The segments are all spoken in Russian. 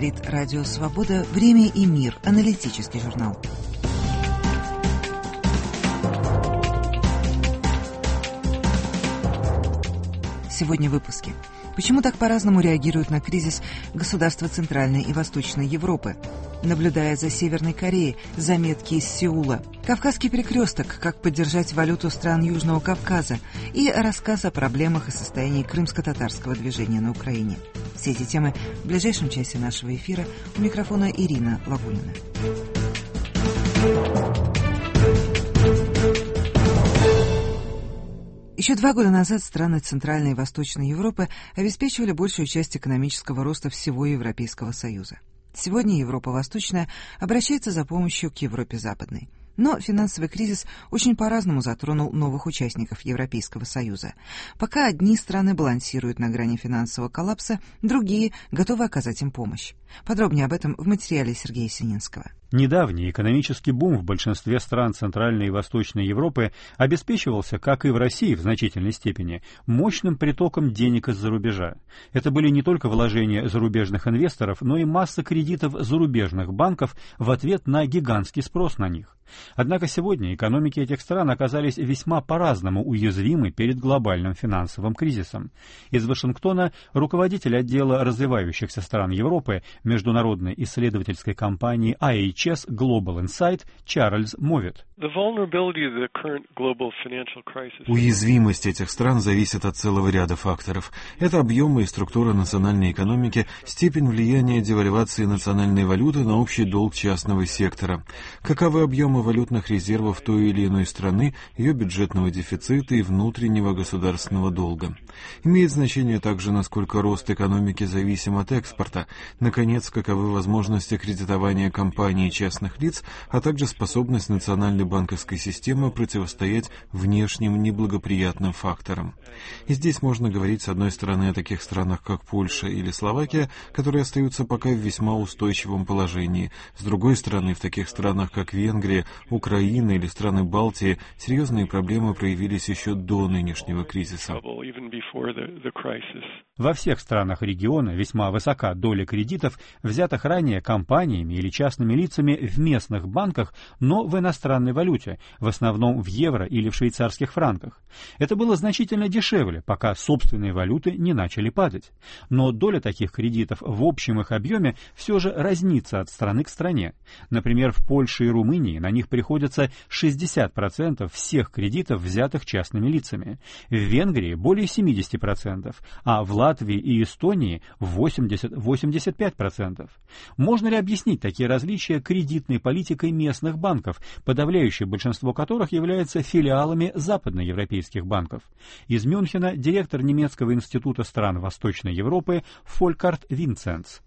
говорит Радио Свобода. Время и мир. Аналитический журнал. Сегодня в выпуске. Почему так по-разному реагируют на кризис государства Центральной и Восточной Европы? Наблюдая за Северной Кореей, заметки из Сеула. Кавказский перекресток, как поддержать валюту стран Южного Кавказа. И рассказ о проблемах и состоянии крымско-татарского движения на Украине. Все эти темы в ближайшем часе нашего эфира. У микрофона Ирина Лагунина. Еще 2 года назад страны Центральной и Восточной Европы обеспечивали большую часть экономического роста всего Европейского Союза. Сегодня Европа Восточная обращается за помощью к Европе Западной. Но финансовый кризис очень по-разному затронул новых участников Европейского Союза. Пока одни страны балансируют на грани финансового коллапса, другие готовы оказать им помощь. Подробнее об этом в материале Сергея Сининского. Недавний экономический бум в большинстве стран Центральной и Восточной Европы обеспечивался, как и в России в значительной степени, мощным притоком денег из-за рубежа. Это были не только вложения зарубежных инвесторов, но и масса кредитов зарубежных банков в ответ на гигантский спрос на них. Однако сегодня экономики этих стран оказались весьма по-разному уязвимы перед глобальным финансовым кризисом. Из Вашингтона руководитель отдела развивающихся стран Европы международной исследовательской компании IHS Global Insight Чарльз Мовит. Уязвимость этих стран зависит от целого ряда факторов. Это объемы и структура национальной экономики, степень влияния девальвации национальной валюты на общий долг частного сектора. Каковы объемы валютных резервов той или иной страны, ее бюджетного дефицита и внутреннего государственного долга. Имеет значение также, насколько рост экономики зависим от экспорта, наконец, каковы возможности кредитования компаний и частных лиц, а также способность национальной банковской системы противостоять внешним неблагоприятным факторам. И здесь можно говорить, с одной стороны, о таких странах, как Польша или Словакия, которые остаются пока в весьма устойчивом положении. С другой стороны, в таких странах, как Венгрия, Украина или страны Балтии, серьезные проблемы проявились еще до нынешнего кризиса. Во всех странах региона весьма высока доля кредитов, взятых ранее компаниями или частными лицами в местных банках, но в иностранной валюте, в основном в евро или в швейцарских франках. Это было значительно дешевле, пока собственные валюты не начали падать. Но доля таких кредитов в общем их объеме все же разнится от страны к стране. Например, в Польше и Румынии на них приходится 60% всех кредитов, взятых частными лицами. В Венгрии более 70%, а в Латвии и Эстонии 80-85%. Можно ли объяснить такие различия кредитной политикой местных банков, подавляющее большинство которых является филиалами западноевропейских банков? Из Мюнхена директор немецкого института стран Восточной Европы Фолькарт Винценц.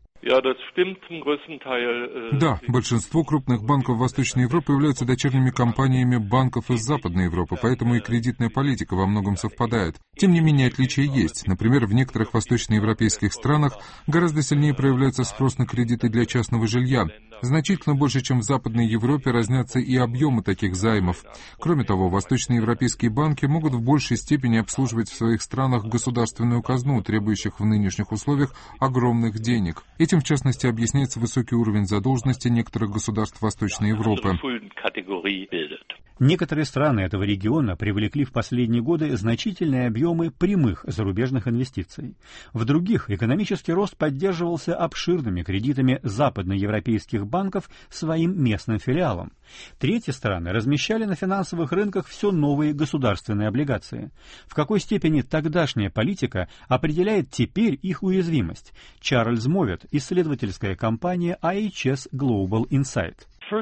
Да, большинство крупных банков Восточной Европы являются дочерними компаниями банков из Западной Европы, поэтому и кредитная политика во многом совпадает. Тем не менее, отличия есть. Например, в некоторых восточноевропейских странах гораздо сильнее проявляется спрос на кредиты для частного жилья. Значительно больше, чем в Западной Европе, разнятся и объемы таких займов. Кроме того, восточноевропейские банки могут в большей степени обслуживать в своих странах государственную казну, требующих в нынешних условиях огромных денег. Этим, в частности, объясняется высокий уровень задолженности некоторых государств Восточной Европы. Некоторые страны этого региона привлекли в последние годы значительные объемы прямых зарубежных инвестиций. В других экономический рост поддерживался обширными кредитами западноевропейских банков своим местным филиалам. Третьи страны размещали на финансовых рынках все новые государственные облигации. В какой степени тогдашняя политика определяет теперь их уязвимость? Чарльз Мовит, исследовательская компания IHS Global Insight.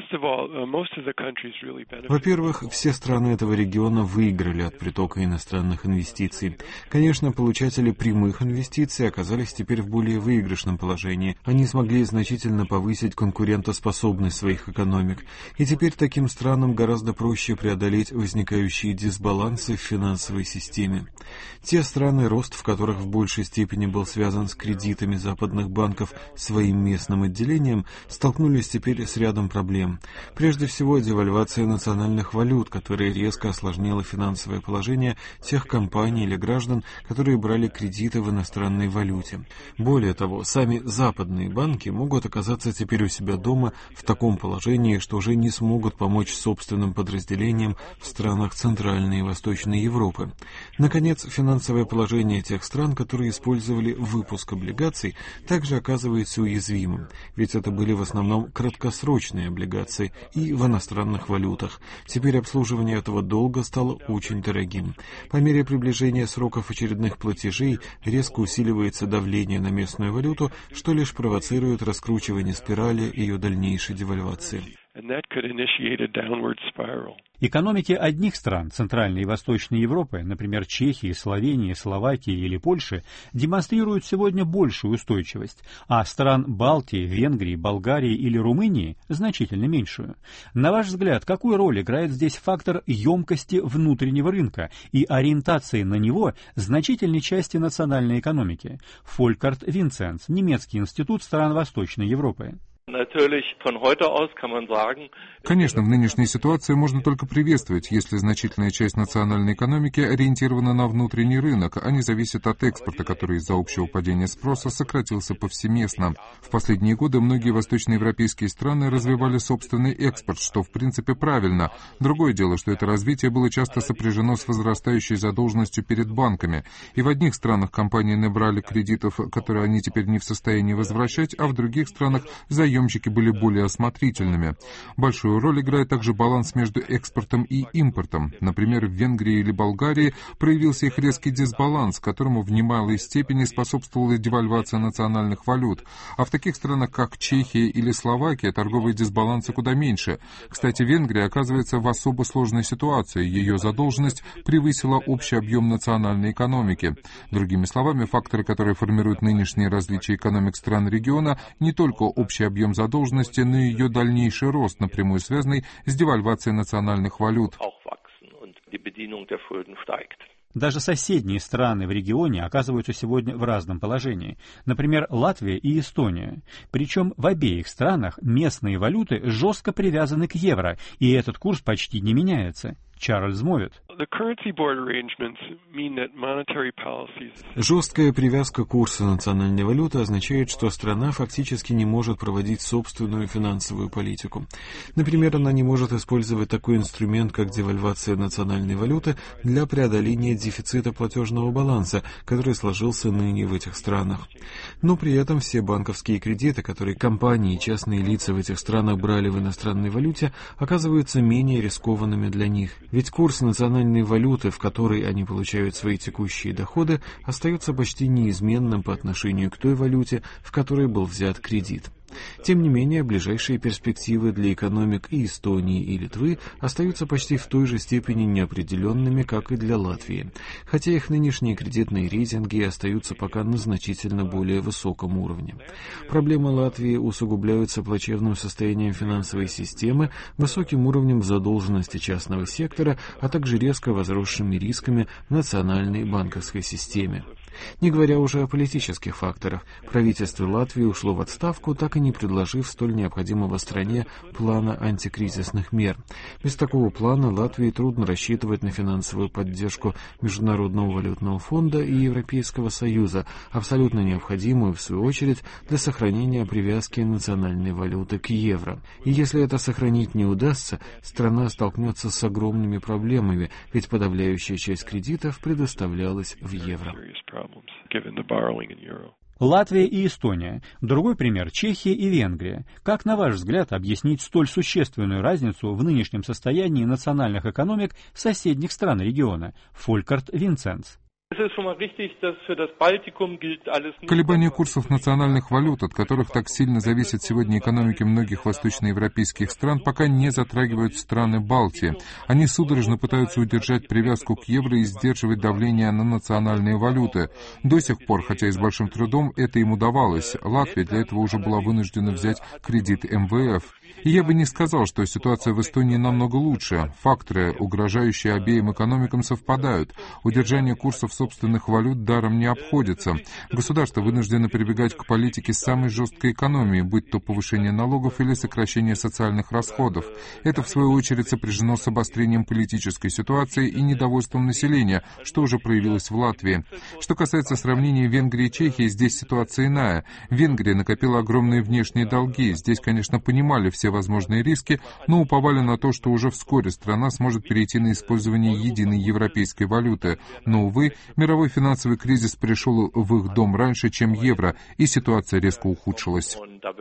Во-первых, все страны этого региона выиграли от притока иностранных инвестиций. Конечно, получатели прямых инвестиций оказались теперь в более выигрышном положении. Они смогли значительно повысить конкурентоспособность своих экономик. И теперь таким странам гораздо проще преодолеть возникающие дисбалансы в финансовой системе. Те страны, рост в которых в большей степени был связан с кредитами западных банков своим местным отделением, столкнулись теперь с рядом проблем проблем. Прежде всего, девальвация национальных валют, которая резко осложнила финансовое положение тех компаний или граждан, которые брали кредиты в иностранной валюте. Более того, сами западные банки могут оказаться теперь у себя дома в таком положении, что уже не смогут помочь собственным подразделениям в странах Центральной и Восточной Европы. Наконец, финансовое положение тех стран, которые использовали выпуск облигаций, также оказывается уязвимым, ведь это были в основном краткосрочные облигации и в иностранных валютах. Теперь обслуживание этого долга стало очень дорогим. По мере приближения сроков очередных платежей резко усиливается давление на местную валюту, что лишь провоцирует раскручивание спирали ее дальнейшей девальвации. Экономики одних стран Центральной и Восточной Европы, например, Чехии, Словении, Словакии или Польши, демонстрируют сегодня большую устойчивость, а стран Балтии, Венгрии, Болгарии или Румынии значительно меньшую. На ваш взгляд, какую роль играет здесь фактор емкости внутреннего рынка и ориентации на него значительной части национальной экономики? Фолькарт Винценц, немецкий институт стран Восточной Европы. Конечно, в нынешней ситуации можно только приветствовать, если значительная часть национальной экономики ориентирована на внутренний рынок, а не зависит от экспорта, который из-за общего падения спроса сократился повсеместно. В последние годы многие восточноевропейские страны развивали собственный экспорт, что в принципе правильно. Другое дело, что это развитие было часто сопряжено с возрастающей задолженностью перед банками. И в одних странах компании набрали кредитов, которые они теперь не в состоянии возвращать, а в других странах заемщики были более осмотрительными. Большую роль играет также баланс между экспортом и импортом. Например, в Венгрии или Болгарии проявился их резкий дисбаланс, которому в немалой степени способствовала девальвация национальных валют. А в таких странах, как Чехия или Словакия, торговые дисбалансы куда меньше. Кстати, Венгрия оказывается в особо сложной ситуации. Ее задолженность превысила общий объем национальной экономики. Другими словами, факторы, которые формируют нынешние различия экономик стран региона, не только общий объем задолженности, но и ее дальнейший рост, напрямую связанный с девальвацией национальных валют. Даже соседние страны в регионе оказываются сегодня в разном положении. Например, Латвия и Эстония. Причем в обеих странах местные валюты жестко привязаны к евро, и этот курс почти не меняется. Чарльз Мовит. Жесткая привязка курса национальной валюты означает, что страна фактически не может проводить собственную финансовую политику. Например, она не может использовать такой инструмент, как девальвация национальной валюты для преодоления дефицита платежного баланса, который сложился ныне в этих странах. Но при этом все банковские кредиты, которые компании и частные лица в этих странах брали в иностранной валюте, оказываются менее рискованными для них. Ведь курс национальной валюты, в которой они получают свои текущие доходы, остается почти неизменным по отношению к той валюте, в которой был взят кредит. Тем не менее, ближайшие перспективы для экономик и Эстонии, и Литвы остаются почти в той же степени неопределенными, как и для Латвии, хотя их нынешние кредитные рейтинги остаются пока на значительно более высоком уровне. Проблемы Латвии усугубляются плачевным состоянием финансовой системы, высоким уровнем задолженности частного сектора, а также резко возросшими рисками в национальной банковской системе. Не говоря уже о политических факторах, правительство Латвии ушло в отставку, так и не предложив столь необходимого стране плана антикризисных мер. Без такого плана Латвии трудно рассчитывать на финансовую поддержку Международного валютного фонда и Европейского Союза, абсолютно необходимую, в свою очередь, для сохранения привязки национальной валюты к евро. И если это сохранить не удастся, страна столкнется с огромными проблемами, ведь подавляющая часть кредитов предоставлялась в евро. Латвия и Эстония. Другой пример – Чехия и Венгрия. Как, на ваш взгляд, объяснить столь существенную разницу в нынешнем состоянии национальных экономик соседних стран региона? Фолькарт Винценц. Колебания курсов национальных валют, от которых так сильно зависят сегодня экономики многих восточноевропейских стран, пока не затрагивают страны Балтии. Они судорожно пытаются удержать привязку к евро и сдерживать давление на национальные валюты. До сих пор, хотя и с большим трудом, это им удавалось. Латвия для этого уже была вынуждена взять кредит МВФ. И я бы не сказал, что ситуация в Эстонии намного лучше. Факторы, угрожающие обеим экономикам, совпадают. Удержание курсов собственных валют даром не обходится. Государство вынуждено прибегать к политике самой жесткой экономии, будь то повышение налогов или сокращение социальных расходов. Это, в свою очередь, сопряжено с обострением политической ситуации и недовольством населения, что уже проявилось в Латвии. Что касается сравнения Венгрии и Чехии, здесь ситуация иная. Венгрия накопила огромные внешние долги. Здесь, конечно, понимали все возможные риски, но уповали на то, что уже вскоре страна сможет перейти на использование единой европейской валюты. Но, увы, мировой финансовый кризис пришел в их дом раньше, чем евро, и ситуация резко ухудшилась.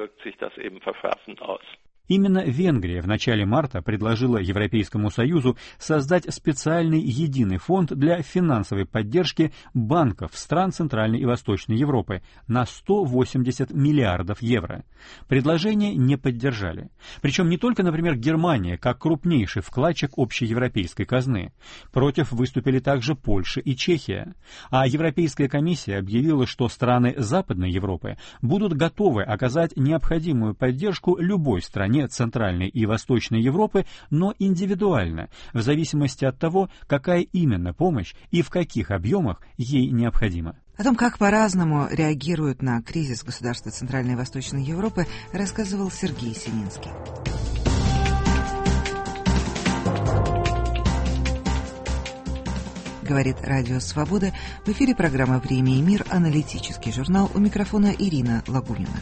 Именно Венгрия в начале марта предложила Европейскому Союзу создать специальный единый фонд для финансовой поддержки банков стран Центральной и Восточной Европы на 180 миллиардов евро. Предложение не поддержали. Причем не только, например, Германия, как крупнейший вкладчик общеевропейской казны. Против выступили также Польша и Чехия. А Европейская комиссия объявила, что страны Западной Европы будут готовы оказать необходимую поддержку любой стране Центральной и Восточной Европы, но индивидуально, в зависимости от того, какая именно помощь и в каких объемах ей необходима. О том, как по-разному реагируют на кризис государства Центральной и Восточной Европы, рассказывал Сергей Сининский. Говорит Радио Свобода. В эфире программа «Время и мир», аналитический журнал. У микрофона Ирина Лагунина.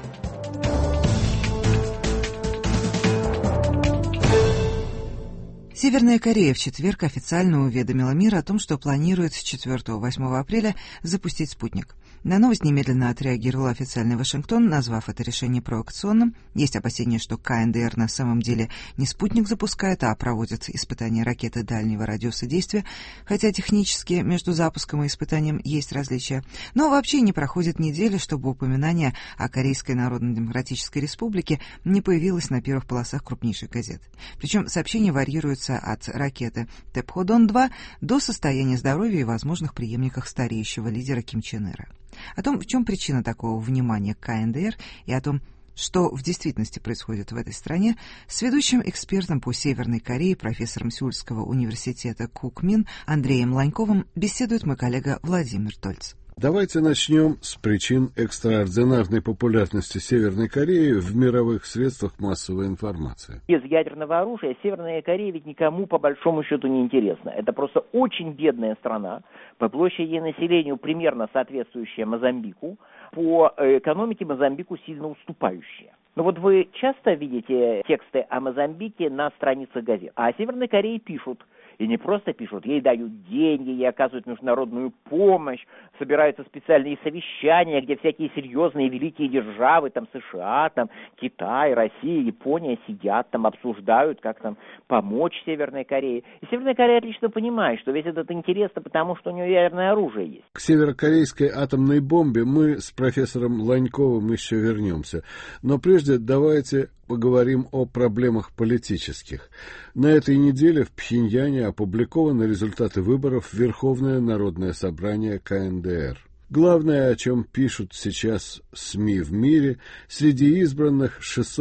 Северная Корея в четверг официально уведомила мир о том, что планирует с 4-8 апреля запустить спутник. На новость немедленно отреагировал официальный Вашингтон, назвав это решение провокационным. Есть опасения, что КНДР на самом деле не спутник запускает, а проводит испытания ракеты дальнего радиуса действия, хотя технически между запуском и испытанием есть различия. Но вообще не проходит недели, чтобы упоминание о Корейской Народно-Демократической Республике не появилось на первых полосах крупнейших газет. Причем сообщения варьируются от ракеты Тэпходон-2 до состояния здоровья и возможных преемниках стареющего лидера Ким Чен Ира. О том, в чем причина такого внимания к КНДР и о том, что в действительности происходит в этой стране, с ведущим экспертом по Северной Корее, профессором Сеульского университета Кукмин Андреем Ланьковым беседует мой коллега Владимир Тольц. Давайте начнем с причин экстраординарной популярности Северной Кореи в мировых средствах массовой информации. Без ядерного оружия Северная Корея ведь никому по большому счету не интересна. Это просто очень бедная страна, по площади и населению примерно соответствующая Мозамбику, по экономике Мозамбику сильно уступающая. Но вот вы часто видите тексты о Мозамбике на страницах газет, а о Северной Корее пишут. И не просто пишут, ей дают деньги, ей оказывают международную помощь, собираются специальные совещания, где всякие серьезные великие державы, там США, там Китай, Россия, Япония сидят, там обсуждают, как там помочь Северной Корее. И Северная Корея отлично понимает, что весь этот интерес, потому что у нее ядерное оружие есть. К северокорейской атомной бомбе мы с профессором Ланьковым еще вернемся. Но прежде давайте поговорим о проблемах политических. На этой неделе в Пхеньяне опубликованы результаты выборов в Верховное народное собрание КНДР. Главное, о чем пишут сейчас СМИ в мире, среди избранных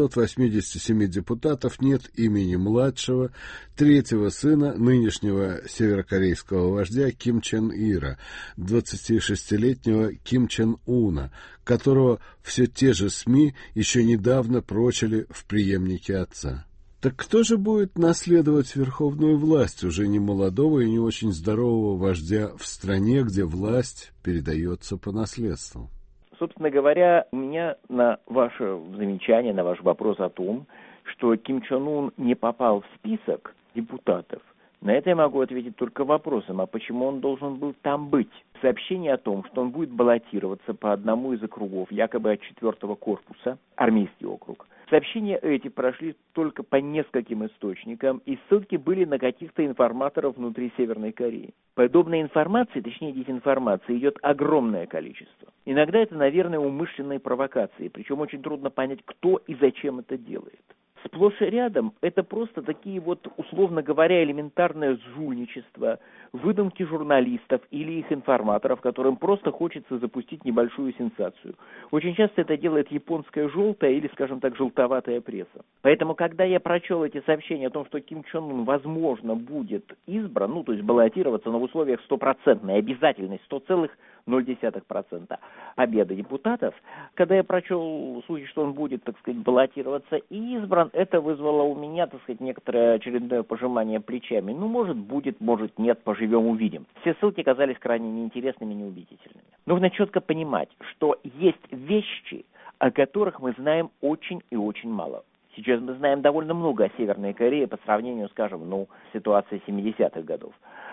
687 депутатов нет имени младшего, третьего сына нынешнего северокорейского вождя Ким Чен Ира, 26-летнего Ким Чен Уна, которого все те же СМИ еще недавно прочили в преемнике отца. Так кто же будет наследовать верховную власть уже не молодого и не очень здорового вождя в стране, где власть передается по наследству? Собственно говоря, у меня на ваше замечание, на ваш вопрос о том, что Ким Чен Ун не попал в список депутатов, на это я могу ответить только вопросом, а почему он должен был там быть? Сообщение о том, что он будет баллотироваться по одному из округов, якобы от 4-го корпуса, армейский округ. Сообщения эти прошли только по нескольким источникам, и ссылки были на каких-то информаторов внутри Северной Кореи. Подобной информации, точнее дезинформации, идет огромное количество. Иногда это, наверное, умышленные провокации, причем очень трудно понять, кто и зачем это делает. Сплошь и рядом это просто такие вот, условно говоря, элементарное жульничество, выдумки журналистов или их информаторов, которым просто хочется запустить небольшую сенсацию. Очень часто это делает японская желтая или, скажем так, желтоватая пресса. Поэтому, когда я прочел эти сообщения о том, что Ким Чен Ын, возможно, будет избран, то есть баллотироваться, но в условиях стопроцентной обязательной 100,0% победы депутатов, когда я прочел случай, что он будет, так сказать, баллотироваться и избран, это вызвало у меня, так сказать, некоторое очередное пожимание плечами. Может, будет, может, нет, поживем, увидим. Все ссылки казались крайне неинтересными и неубедительными. Нужно четко понимать, что есть вещи, о которых мы знаем очень и очень мало. Сейчас мы знаем довольно много о Северной Корее по сравнению, скажем, с ситуацией 70-х годов.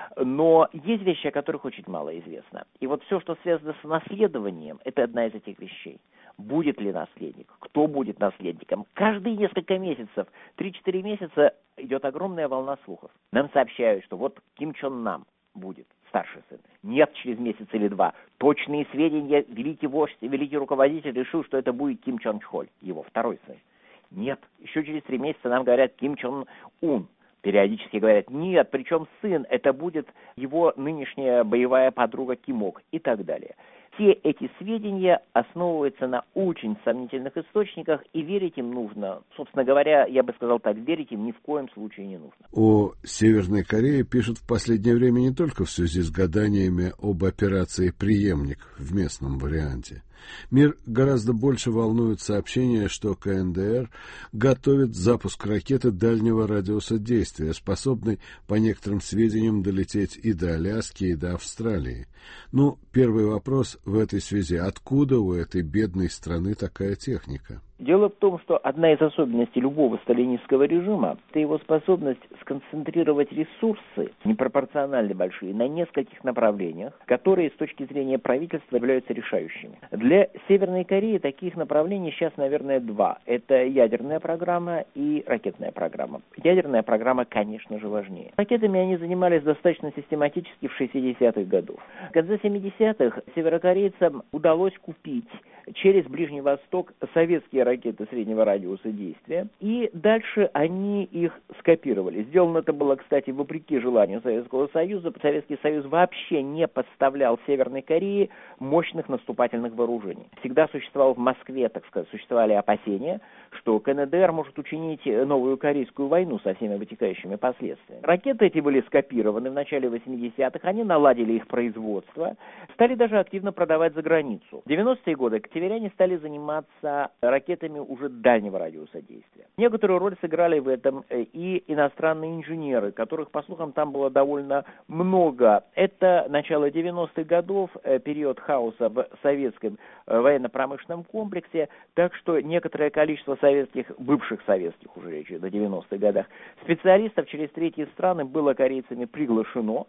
Но есть вещи, о которых очень мало известно. И вот все, что связано с наследованием, это одна из этих вещей. Будет ли наследник? Кто будет наследником? Каждые несколько месяцев, 3-4 месяца идет огромная волна слухов. Нам сообщают, что вот Ким Чон Нам будет старший сын. Нет, через месяц или два. Точные сведения, великий вождь, великий руководитель решил, что это будет Ким Чон Чхоль, его второй сын. Нет, еще через 3 месяца нам говорят Ким Чон Ун. Периодически говорят, нет, причем сын, это будет его нынешняя боевая подруга Кимок и так далее. Все эти сведения основываются на очень сомнительных источниках, и верить им нужно. Собственно говоря, я бы сказал так, верить им ни в коем случае не нужно. О Северной Корее пишут в последнее время не только в связи с гаданиями об операции «Преемник» в местном варианте. Мир гораздо больше волнует сообщение, что КНДР готовит запуск ракеты дальнего радиуса действия, способной, по некоторым сведениям, долететь и до Аляски, и до Австралии. Первый вопрос в этой связи. Откуда у этой бедной страны такая техника? Дело в том, что одна из особенностей любого сталинистского режима – это его способность сконцентрировать ресурсы, непропорционально большие, на нескольких направлениях, которые с точки зрения правительства являются решающими. Для Северной Кореи таких направлений сейчас, наверное, 2. Это ядерная программа и ракетная программа. Ядерная программа, конечно же, важнее. Ракетами они занимались достаточно систематически в 60-х годах. В конце 70-х северокорейцам удалось купить через Ближний Восток советские ракеты среднего радиуса действия, и дальше они их скопировали. Сделано это было, кстати, вопреки желанию Советского Союза. Советский Союз вообще не поставлял Северной Корее мощных наступательных вооружений. Всегда существовал в Москве, так сказать, существовали опасения, что КНДР может учинить новую Корейскую войну со всеми вытекающими последствиями. Ракеты эти были скопированы в начале 80-х, они наладили их производство, стали даже активно продавать за границу. В 90-е годы северяне стали заниматься ракетами уже дальнего радиуса действия. Некоторую роль сыграли в этом и иностранные инженеры, которых, по слухам, там было довольно много. Это начало 90-х годов, период хаоса в советском военно-промышленном комплексе, так что некоторое количество бывших советских уже речи до 90-х годах, специалистов через третьи страны было корейцами приглашено,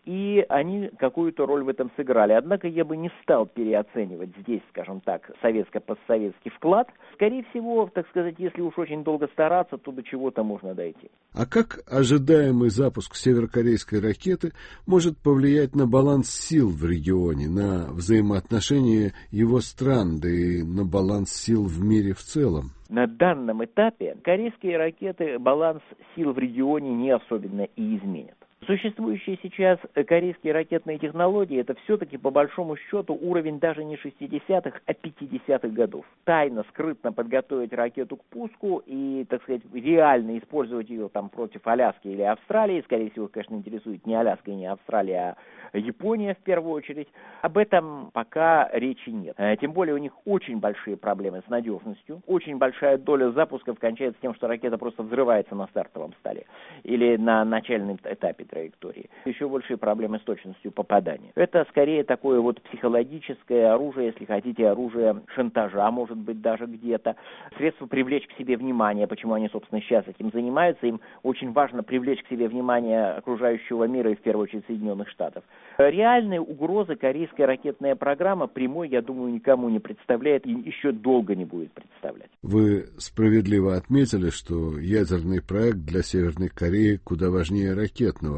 и они какую-то роль в этом сыграли. Однако я бы не стал переоценивать здесь, скажем так, советско-постсоветский вклад. Скорее всего, так сказать, если уж очень долго стараться, то до чего-то можно дойти. А как ожидаемый запуск северокорейской ракеты может повлиять на баланс сил в регионе, на взаимоотношения его стран, да и на баланс сил в мире в целом? На данном этапе корейские ракеты баланс сил в регионе не особенно и изменят. Существующие сейчас корейские ракетные технологии – это все-таки, по большому счету, уровень даже не 60-х, а 50-х годов. Тайно, скрытно подготовить ракету к пуску и, так сказать, реально использовать ее там против Аляски или Австралии. Скорее всего, конечно, интересует не Аляска и не Австралия, а Япония в первую очередь. Об этом пока речи нет. Тем более у них очень большие проблемы с надежностью. Очень большая доля запусков кончается тем, что ракета просто взрывается на стартовом столе или на начальном этапе траектории. Еще большие проблемы с точностью попадания. Это скорее такое вот психологическое оружие, если хотите, оружие шантажа, может быть, даже где-то. Средство привлечь к себе внимание. Почему они, собственно, сейчас этим занимаются? Им очень важно привлечь к себе внимание окружающего мира и, в первую очередь, Соединенных Штатов. Реальной угрозы корейская ракетная программа прямой, я думаю, никому не представляет и еще долго не будет представлять. Вы справедливо отметили, что ядерный проект для Северной Кореи куда важнее ракетного,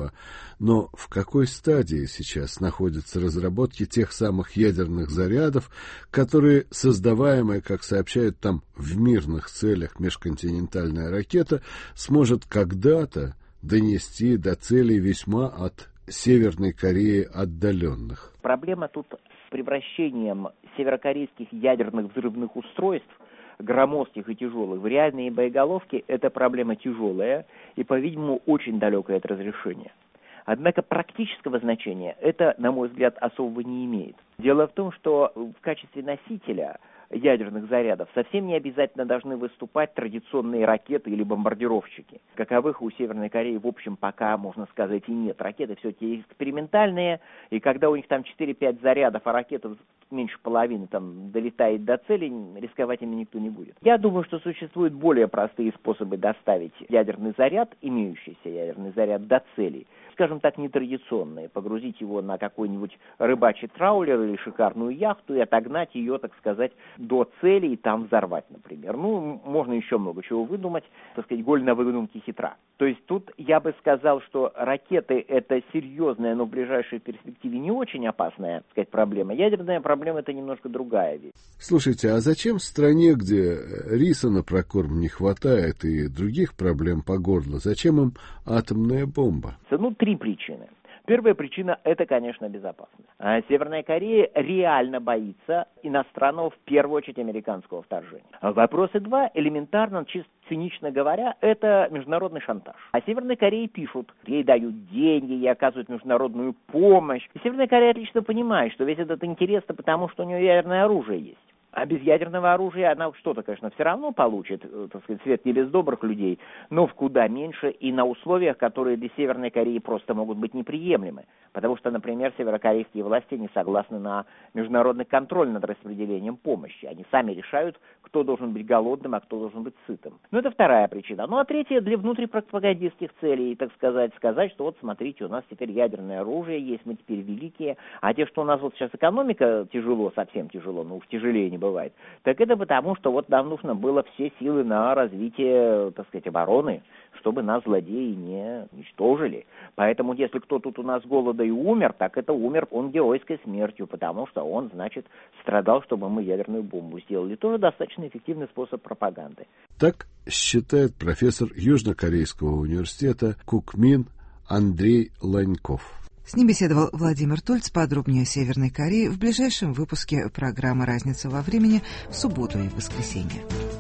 ядерного. Но в какой стадии сейчас находятся разработки тех самых ядерных зарядов, которые, создаваемая, как сообщают там, в мирных целях межконтинентальная ракета, сможет когда-то донести до целей весьма от Северной Кореи отдаленных? Проблема тут с превращением северокорейских ядерных взрывных устройств, громоздких и тяжелых, в реальные боеголовки. Эта проблема тяжелая и, по-видимому, очень далекая от разрешения. Однако практического значения это, на мой взгляд, особого не имеет. Дело в том, что в качестве носителя ядерных зарядов совсем не обязательно должны выступать традиционные ракеты или бомбардировщики. Каковых у Северной Кореи, в общем, пока, можно сказать, и нет. Ракеты все-таки экспериментальные, и когда у них там 4-5 зарядов, а ракета меньше половины там долетает до цели, рисковать ими никто не будет. Я думаю, что существуют более простые способы доставить ядерный заряд, имеющийся ядерный заряд, до цели. Скажем так, нетрадиционные. Погрузить его на какой-нибудь рыбачий траулер или шикарную яхту и отогнать ее, так сказать, до цели и там взорвать, например. Ну, можно еще много чего выдумать. Так сказать, голь на выдумке хитра. То есть тут я бы сказал, что ракеты — это серьезная, но в ближайшей перспективе не очень опасная, так сказать, проблема. Ядерная проблема — это немножко другая вещь. Слушайте, а зачем в стране, где риса на прокорм не хватает и других проблем по горло, зачем им атомная бомба? Ну, 3 причины. Первая причина – это, конечно, безопасность. Северная Корея реально боится иностранного, в первую очередь, американского вторжения. Вопросы 2, элементарно, чисто цинично говоря, это международный шантаж. А Северной Корее пишут, ей дают деньги, ей оказывают международную помощь. И Северная Корея отлично понимает, что весь этот интерес – потому что у нее ядерное оружие есть. А без ядерного оружия она что-то, конечно, все равно получит, так сказать, свет не без добрых людей, но в куда меньше и на условиях, которые для Северной Кореи просто могут быть неприемлемы. Потому что, например, северокорейские власти не согласны на международный контроль над распределением помощи. Они сами решают, кто должен быть голодным, а кто должен быть сытым. Ну, это вторая причина. Ну, а третья, для внутрипропагандистских целей, так сказать, что вот, смотрите, у нас теперь ядерное оружие есть, мы теперь великие, а те, что у нас вот сейчас экономика тяжело, совсем тяжело, ну, уж тяжелее не бывает, так это потому, что вот нам нужно было все силы на развитие, так сказать, обороны, чтобы нас злодеи не уничтожили. Поэтому, если кто тут у нас голода и умер, так это умер он геройской смертью, потому что он, значит, страдал, чтобы мы ядерную бомбу сделали. Тоже достаточно эффективный способ пропаганды. Так считает профессор Южнокорейского университета Кукмин Андрей Ланьков. С ним беседовал Владимир Тольц. Подробнее о Северной Корее в ближайшем выпуске программы «Разница во времени» в субботу и воскресенье.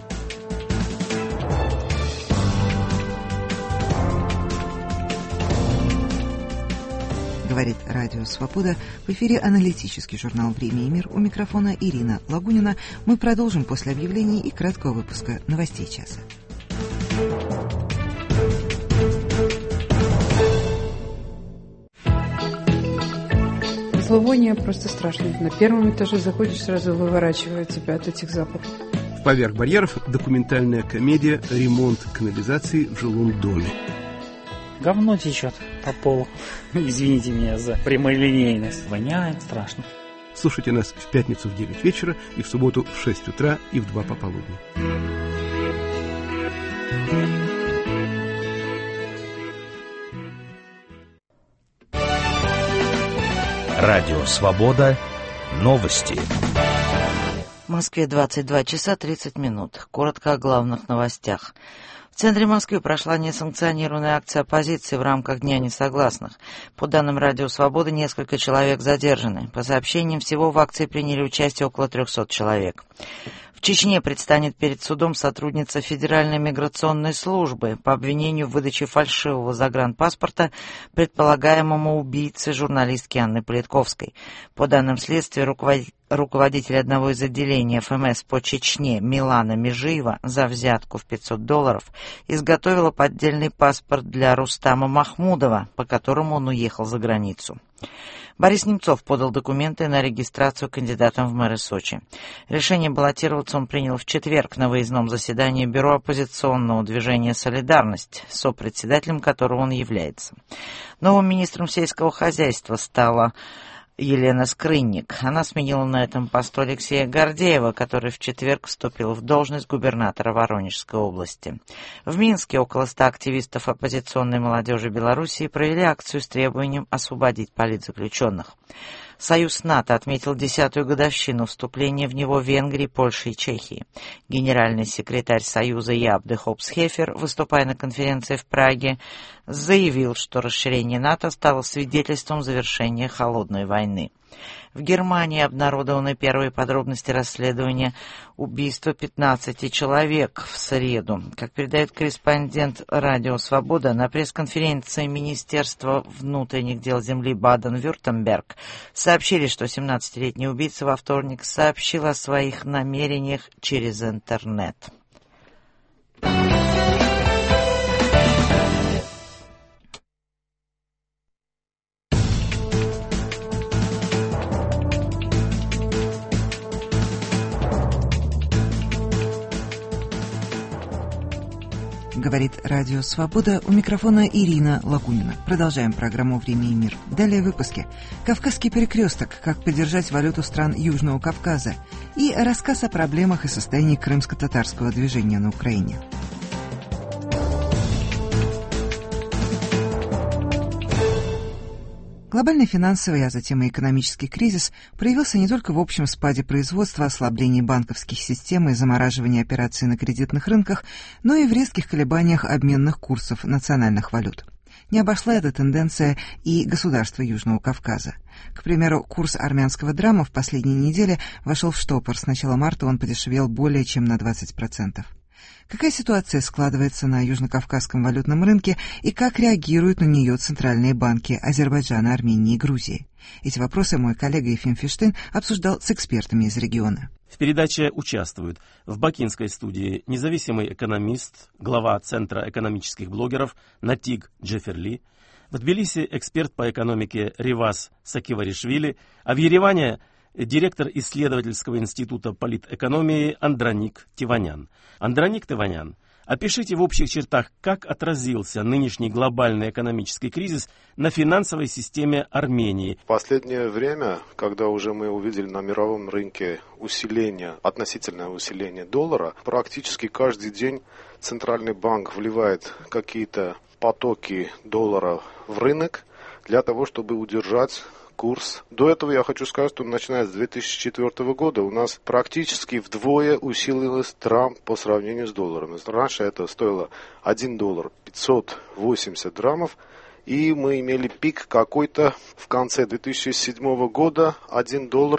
Говорит Радио Свобода. В эфире аналитический журнал «Время и мир». У микрофона Ирина Лагунина. Мы продолжим после объявлений и краткого выпуска новостей часа. Зловоние просто страшно. На первом этаже заходишь, сразу выворачивает тебя от этих запахов. Поверх барьеров документальная комедия «Ремонт канализации в жилом доме». Говно течет по полу. Извините меня за прямолинейность. Воняет страшно. Слушайте нас в пятницу в 9 вечера и в субботу в 6 утра и в 2 пополудни. Радио «Свобода». Новости. В Москве 22 часа 30 минут. Коротко о главных новостях. В центре Москвы прошла несанкционированная акция оппозиции в рамках Дня несогласных. По данным Радио Свобода, несколько человек задержаны. По сообщениям, всего в акции приняли участие около 300 человек. В Чечне предстанет перед судом сотрудница Федеральной миграционной службы по обвинению в выдаче фальшивого загранпаспорта предполагаемому убийце журналистки Анны Политковской. По данным следствия, руководитель одного из отделений ФМС по Чечне Милана Межиева за взятку в $500 изготовила поддельный паспорт для Рустама Махмудова, по которому он уехал за границу. Борис Немцов подал документы на регистрацию кандидатом в мэры Сочи. Решение баллотироваться он принял в четверг на выездном заседании Бюро оппозиционного движения «Солидарность», сопредседателем которого он является. Новым министром сельского хозяйства стала Елена Скрынник. Она сменила на этом посту Алексея Гордеева, который в четверг вступил в должность губернатора Воронежской области. В Минске около 100 активистов оппозиционной молодежи Белоруссии провели акцию с требованием освободить политзаключенных. Союз НАТО отметил 10-ю годовщину вступления в него Венгрии, Польши и Чехии. Генеральный секретарь Союза Яп де Хопс-Хефер, выступая на конференции в Праге, заявил, что расширение НАТО стало свидетельством завершения холодной войны. В Германии обнародованы первые подробности расследования убийства 15 человек в среду. Как передает корреспондент «Радио Свобода», на пресс-конференции Министерства внутренних дел земли Баден-Вюртемберг сообщили, что 17-летний убийца во вторник сообщил о своих намерениях через интернет. Говорит Радио Свобода, у микрофона Ирина Лагунина. Продолжаем программу «Время и мир». Далее в выпуске. Кавказский перекресток. Как поддержать валюту стран Южного Кавказа. И рассказ о проблемах и состоянии крымско-татарского движения на Украине. Глобальный финансовый, а затем и экономический кризис проявился не только в общем спаде производства, ослаблении банковских систем и замораживании операций на кредитных рынках, но и в резких колебаниях обменных курсов национальных валют. Не обошла эта тенденция и государства Южного Кавказа. К примеру, курс армянского драма в последние недели вошел в штопор. С начала марта он подешевел более чем на 20%. Какая ситуация складывается на южнокавказском валютном рынке и как реагируют на нее центральные банки Азербайджана, Армении и Грузии? Эти вопросы мой коллега Ефим Фиштин обсуждал с экспертами из региона. В передаче участвуют в бакинской студии независимый экономист, глава Центра экономических блогеров Натиг Джеферли, в Тбилиси эксперт по экономике Риваз Сакиваришвили, а в Ереване директор исследовательского института политэкономии Андроник Тиванян. Андроник Тиванян, опишите в общих чертах, как отразился нынешний глобальный экономический кризис на финансовой системе Армении. В последнее время, когда уже мы увидели на мировом рынке относительное усиление доллара, практически каждый день Центральный банк вливает какие-то потоки доллара в рынок для того, чтобы удержать курс. До этого я хочу сказать, что начиная с 2004 года у нас практически вдвое усилилась драм по сравнению с долларом. Раньше это стоило $1 580 драмов, и мы имели пик какой-то в конце 2007 года $1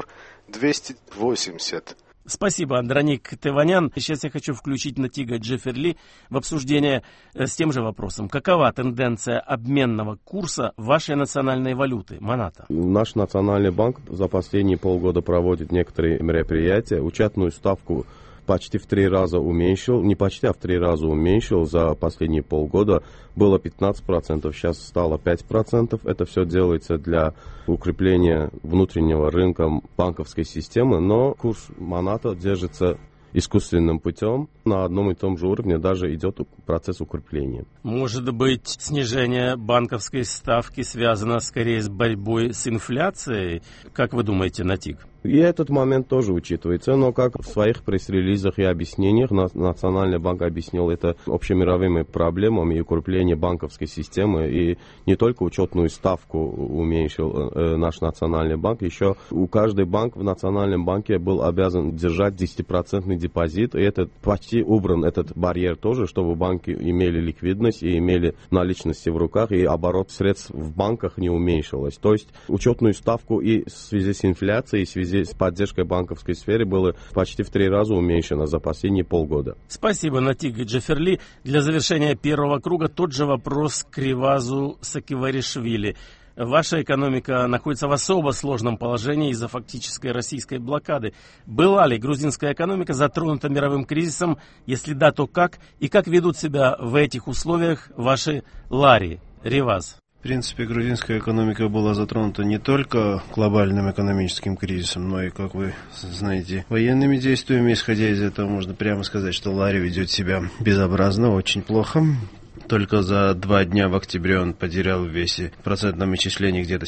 280. Спасибо, Андроник Тиванян. Сейчас я хочу включить Натига Джеферли в обсуждение с тем же вопросом. Какова тенденция обменного курса вашей национальной валюты, Маната? Наш национальный банк за последние полгода проводит некоторые мероприятия. Учетную ставку почти в 3 раза уменьшил, не почти, а в 3 раза уменьшил за последние полгода. Было 15%, сейчас стало 5%. Это все делается для укрепления внутреннего рынка банковской системы, но курс Маната держится искусственным путем на одном и том же уровне, даже идет процесс укрепления. Может быть, снижение банковской ставки связано скорее с борьбой с инфляцией? Как вы думаете, Натиг? И этот момент тоже учитывается, но как в своих пресс-релизах и объяснениях Национальный банк объяснил это общемировыми проблемами и укреплением банковской системы, и не только учетную ставку уменьшил наш Национальный банк, еще у каждого банка в Национальном банке был обязан держать 10% депозит, и это почти убран этот барьер тоже, чтобы банки имели ликвидность и имели наличности в руках, и оборот средств в банках не уменьшилось. То есть учетную ставку и в связи с инфляцией, в связи с поддержкой банковской сферы было почти в 3 раза уменьшено за последние полгода. Спасибо, Натиг Джеферли. Для завершения первого круга тот же вопрос к Ривазу Сакиваришвили. Ваша экономика находится в особо сложном положении из-за фактической российской блокады. Была ли грузинская экономика затронута мировым кризисом? Если да, то как? И как ведут себя в этих условиях ваши лари? Риваз. В принципе, грузинская экономика была затронута не только глобальным экономическим кризисом, но и, как вы знаете, военными действиями. Исходя из этого, можно прямо сказать, что лари ведет себя безобразно, очень плохо. Только за 2 дня в октябре он потерял в весе в процентном исчислении где-то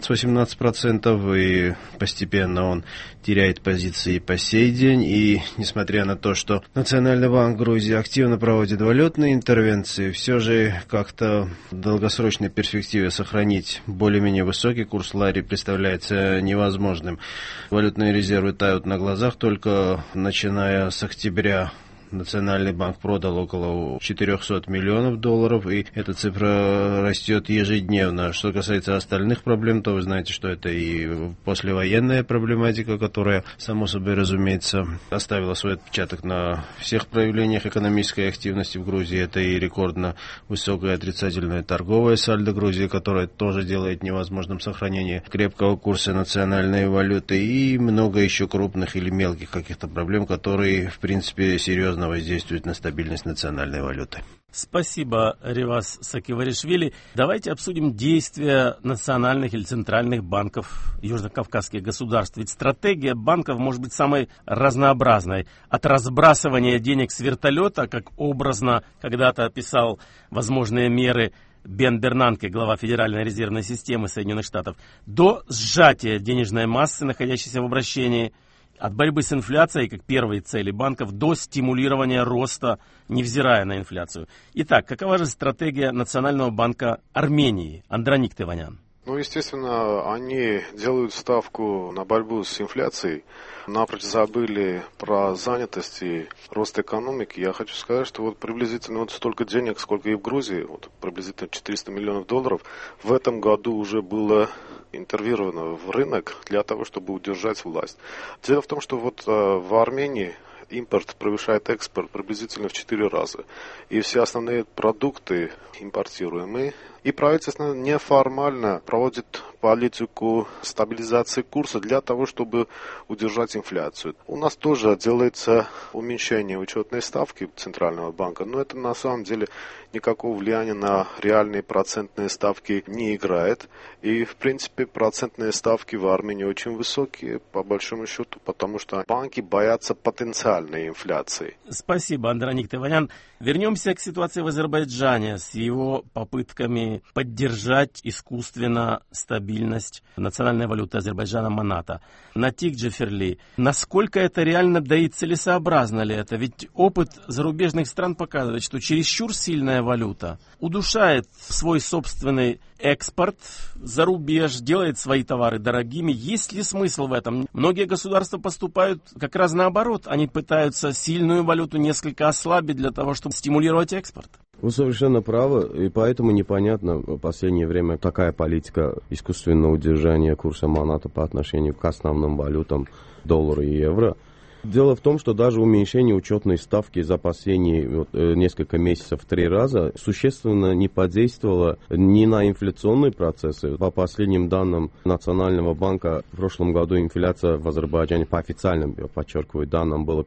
17-18%, и постепенно он теряет позиции по сей день. И несмотря на то, что Национальный банк Грузии активно проводит валютные интервенции, все же как-то в долгосрочной перспективе сохранить более-менее высокий курс лари представляется невозможным. Валютные резервы тают на глазах. Только начиная с октября Национальный банк продал около 400 миллионов долларов, и эта цифра растет ежедневно. Что касается остальных проблем, то вы знаете, что это и послевоенная проблематика, которая, само собой разумеется, оставила свой отпечаток на всех проявлениях экономической активности в Грузии. Это и рекордно высокое отрицательное торговое сальдо Грузии, которое тоже делает невозможным сохранение крепкого курса национальной валюты, и много еще крупных или мелких каких-то проблем, которые, в принципе, серьезно воздействует на стабильность национальной валюты. Спасибо, Реваз Сакиваришвили. Давайте обсудим действия национальных или центральных банков южнокавказских государств. Ведь стратегия банков может быть самой разнообразной. От разбрасывания денег с вертолета, как образно когда-то описал возможные меры Бен Бернанке, глава Федеральной резервной системы Соединенных Штатов, до сжатия денежной массы, находящейся в обращении, от борьбы с инфляцией, как первой цели банков, до стимулирования роста, невзирая на инфляцию. Итак, какова же стратегия Национального банка Армении? Андроник Теванян. Естественно, они делают ставку на борьбу с инфляцией. Напрочь забыли про занятость и рост экономики. Я хочу сказать, что приблизительно столько денег, сколько и в Грузии, приблизительно 400 миллионов долларов, в этом году уже было интервировано в рынок для того, чтобы удержать власть. Дело в том, что в Армении импорт превышает экспорт приблизительно в 4 раза. И все основные продукты импортируемые. И правительство неформально проводит политику стабилизации курса для того, чтобы удержать инфляцию. У нас тоже делается уменьшение учетной ставки Центрального банка, но это на самом деле никакого влияния на реальные процентные ставки не играет. И, в принципе, процентные ставки в Армении очень высокие, по большому счету, потому что банки боятся потенциальной инфляции. Спасибо, Андроник Теванян. Вернемся к ситуации в Азербайджане с его попытками поддержать искусственно стабильность национальной валюты Азербайджана маната. Натик Джеферли, насколько это реально, да и целесообразно ли это? Ведь опыт зарубежных стран показывает, что чересчур сильная валюта удушает свой собственный экспорт за рубеж, делает свои товары дорогими. Есть ли смысл в этом? Многие государства поступают как раз наоборот. Они пытаются сильную валюту несколько ослабить для того, чтобы стимулировать экспорт. Вы совершенно правы, и поэтому непонятно в последнее время такая политика искусственного удержания курса маната по отношению к основным валютам доллара и евро. Дело в том, что даже уменьшение учетной ставки за последние несколько месяцев в 3 раза существенно не подействовало ни на инфляционные процессы. По последним данным Национального банка, в прошлом году инфляция в Азербайджане, по официальным, я подчеркиваю, данным было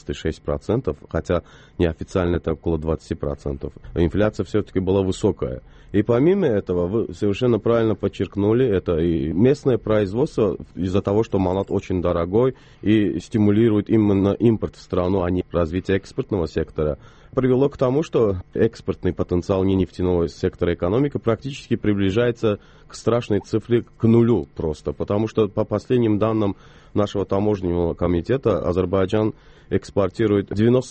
15,6%, хотя неофициально это около 20%. Инфляция все-таки была высокая. И помимо этого, вы совершенно правильно подчеркнули, это и местное производство из-за того, что манат очень дорогой и стимулирует именно импорт в страну, а не развитие экспортного сектора, привело к тому, что экспортный потенциал ненефтяного сектора экономики практически приближается к страшной цифре, к нулю просто. Потому что по последним данным нашего таможенного комитета Азербайджан экспортирует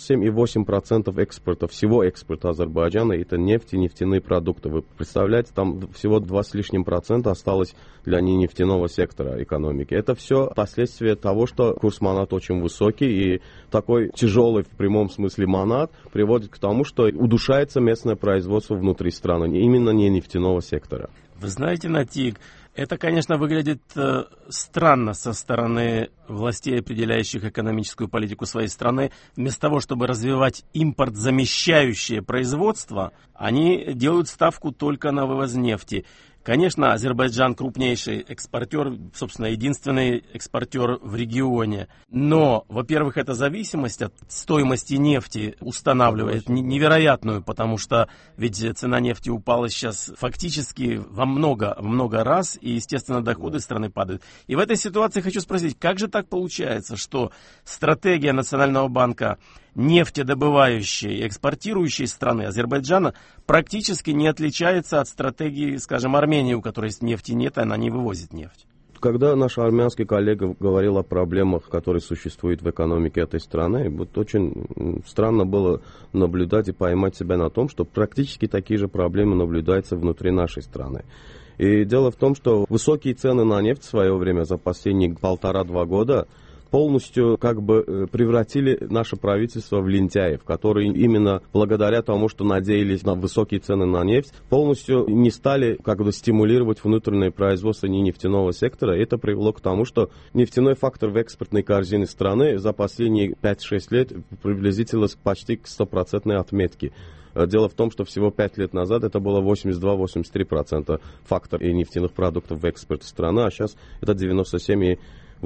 97,8% экспорта, всего экспорта Азербайджана, это нефть и нефтяные продукты. Вы представляете, там всего 2 с лишним процента осталось для ненефтяного сектора экономики. Это все последствия того, что курс манат очень высокий, и такой тяжелый в прямом смысле манат приводит к тому, что удушается местное производство внутри страны, именно не нефтяного сектора. Вы знаете, Натик, это, конечно, выглядит странно со стороны властей, определяющих экономическую политику своей страны. Вместо того, чтобы развивать импорт, замещающее производство, они делают ставку только на вывоз нефти. Конечно, Азербайджан крупнейший экспортер, собственно, единственный экспортер в регионе. Но, во-первых, эта зависимость от стоимости нефти устанавливает невероятную, потому что ведь цена нефти упала сейчас фактически во много раз, и, естественно, доходы страны падают. И в этой ситуации хочу спросить, как же так получается, что стратегия Национального банка нефтедобывающей и экспортирующей страны Азербайджана практически не отличается от стратегии, скажем, Армении, у которой нефти нет, и она не вывозит нефть? Когда наш армянский коллега говорил о проблемах, которые существуют в экономике этой страны, вот очень странно было наблюдать и поймать себя на том, что практически такие же проблемы наблюдаются внутри нашей страны. И дело в том, что высокие цены на нефть в свое время за последние 1,5-2 года полностью превратили наше правительство в лентяев, которые именно благодаря тому, что надеялись на высокие цены на нефть, полностью не стали стимулировать внутреннее производство нефтяного сектора. Это привело к тому, что нефтяной фактор в экспортной корзине страны за последние 5-6 лет приблизительно почти к 100% отметке. Дело в том, что всего 5 лет назад это было 82-83% фактор нефтяных продуктов в экспорте страны, а сейчас это 97,8%.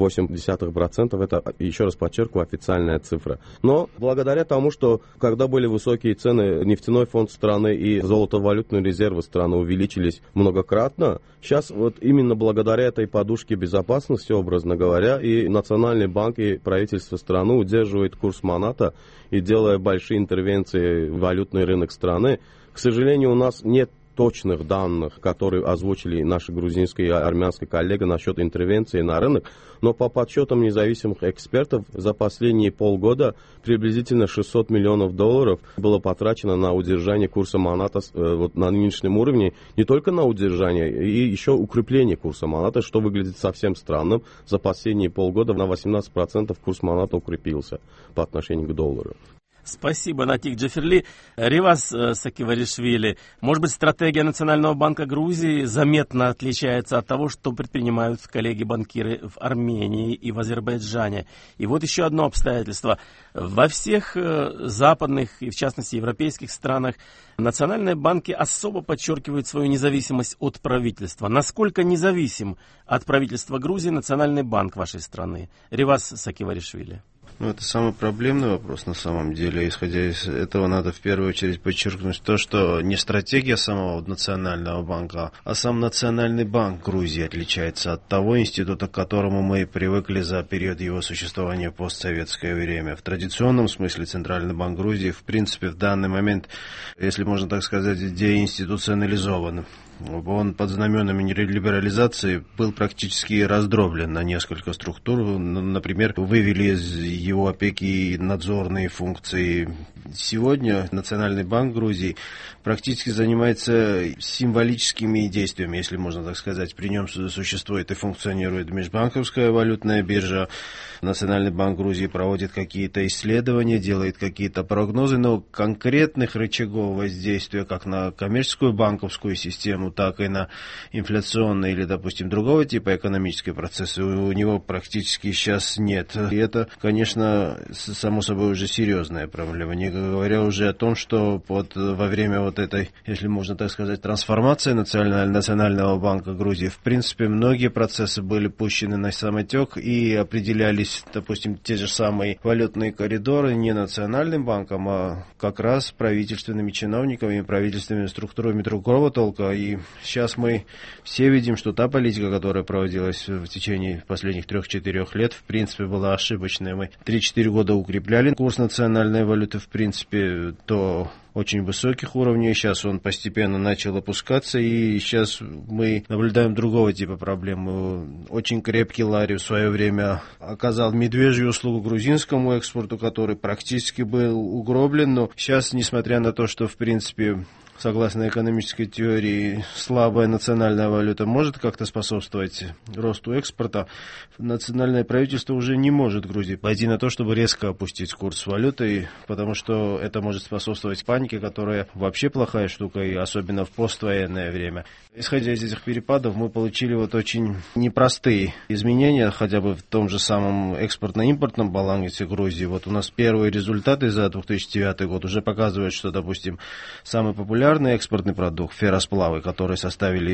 Это, еще раз подчеркиваю, официальная цифра. Но благодаря тому, что когда были высокие цены, нефтяной фонд страны и золотовалютные резервы страны увеличились многократно, сейчас вот именно благодаря этой подушке безопасности, образно говоря, и Национальный банк, и правительство страны удерживает курс маната и делая большие интервенции в валютный рынок страны. К сожалению, у нас нет точных данных, которые озвучили наши грузинские и армянские коллеги насчет интервенции на рынок, но по подсчетам независимых экспертов за последние полгода приблизительно $600 миллионов было потрачено на удержание курса маната на нынешнем уровне, не только на удержание, и еще укрепление курса маната, что выглядит совсем странным. За последние полгода на 18% курс маната укрепился по отношению к доллару. Спасибо, Натик Джеферли. Ривас Сакиваришвили, может быть, стратегия Национального банка Грузии заметно отличается от того, что предпринимают коллеги-банкиры в Армении и в Азербайджане. И вот еще одно обстоятельство. Во всех западных и, в частности, европейских странах национальные банки особо подчеркивают свою независимость от правительства. Насколько независим от правительства Грузии Национальный банк вашей страны? Ривас Сакиваришвили. Это самый проблемный вопрос на самом деле. Исходя из этого, надо в первую очередь подчеркнуть то, что не стратегия самого Национального банка, а сам Национальный банк Грузии отличается от того института, к которому мы привыкли за период его существования в постсоветское время. В традиционном смысле Центральный банк Грузии, в принципе, в данный момент, если можно так сказать, деинституционализован. Он под знаменами либерализации был практически раздроблен на несколько структур. Например, вывели из его опеки надзорные функции. Сегодня Национальный банк Грузии практически занимается символическими действиями, если можно так сказать. При нем существует и функционирует межбанковская валютная биржа. Национальный банк Грузии проводит какие-то исследования, делает какие-то прогнозы, но конкретных рычагов воздействия как на коммерческую банковскую систему, так и на инфляционные или, допустим, другого типа экономические процессы у него практически сейчас нет. И это, конечно, само собой уже серьезная проблема, не говоря уже о том, что во время вот этой, если можно так сказать, трансформации Национального банка Грузии, в принципе, многие процессы были пущены на самотек и определялись, допустим, те же самые валютные коридоры не Национальным банком, а как раз правительственными чиновниками, правительственными структурами другого толка. И сейчас мы все видим, что та политика, которая проводилась в течение последних 3-4 лет, в принципе, была ошибочной. Мы 3-4 года укрепляли курс национальной валюты, в принципе, до очень высоких уровней. Сейчас он постепенно начал опускаться, и сейчас мы наблюдаем другого типа проблем. Очень крепкий лари в свое время оказал медвежью услугу грузинскому экспорту, который практически был угроблен, но сейчас, несмотря на то, что, в принципе, согласно экономической теории, слабая национальная валюта может как-то способствовать росту экспорта, национальное правительство уже не может Грузии пойти на то, чтобы резко опустить курс валюты, потому что это может способствовать панике, которая вообще плохая штука, и особенно в поствоенное время. Исходя из этих перепадов, мы получили очень непростые изменения, хотя бы в том же самом экспортно-импортном балансе Грузии. У нас первые результаты за 2009 год уже показывают, что, допустим, самый популярный экспортный продукт, ферросплавы, которые составили